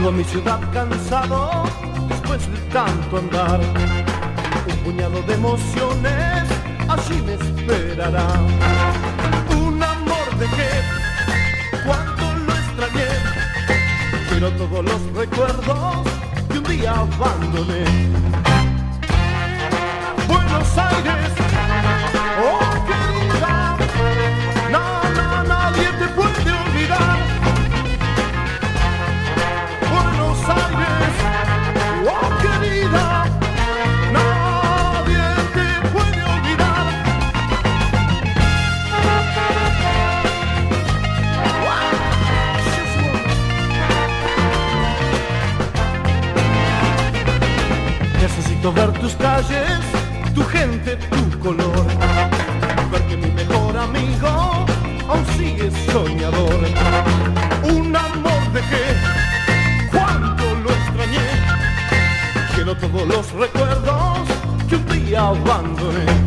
Llego a mi ciudad cansado después de tanto andar. Un puñado de emociones allí me esperará. Un amor de que cuánto lo extrañé, pero todos los recuerdos que un día abandoné. Buenos Aires, oh querida, nadie te puede olvidar. Buenos Aires, oh querida, nadie te puede olvidar. Necesito ver tus calles, tu gente, tu color, ver que mi mejor amigo aún sigue soñador. Un amor de que cuánto lo extrañé, quiero todos los recuerdos que un día abandoné.